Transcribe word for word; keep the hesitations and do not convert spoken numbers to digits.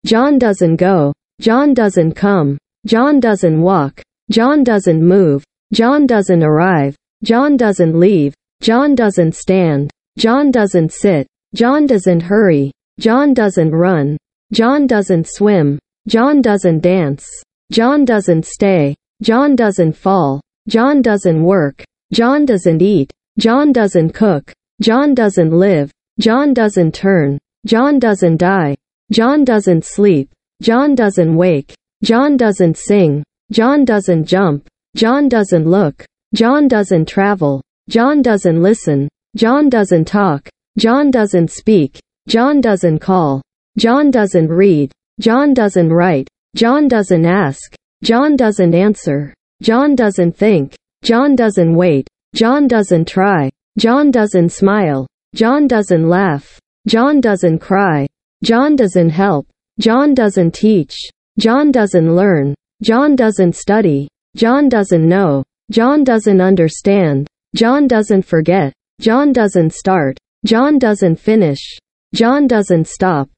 John doesn't go. John doesn't come. John doesn't walk. John doesn't move. John doesn't arrive. John doesn't leave. John doesn't stand. John doesn't sit. John doesn't hurry. John doesn't run. John doesn't swim. John doesn't dance. John doesn't stay. John doesn't fall. John doesn't work. John doesn't eat. John doesn't cook. John doesn't live. John doesn't turn. John doesn't die. John doesn't sleep. John doesn't wake. John doesn't sing. John doesn't jump. John doesn't look. John doesn't travel. John doesn't listen. John doesn't talk. John doesn't speak. John doesn't call. John doesn't read. John doesn't write. John doesn't ask. John doesn't answer. John doesn't think. John doesn't wait. John doesn't try. John doesn't smile. John doesn't laugh. John doesn't cry. John doesn't help. John doesn't teach. John doesn't learn. John doesn't study. John doesn't know. John doesn't understand. John doesn't forget. John doesn't start. John doesn't finish. John doesn't stop.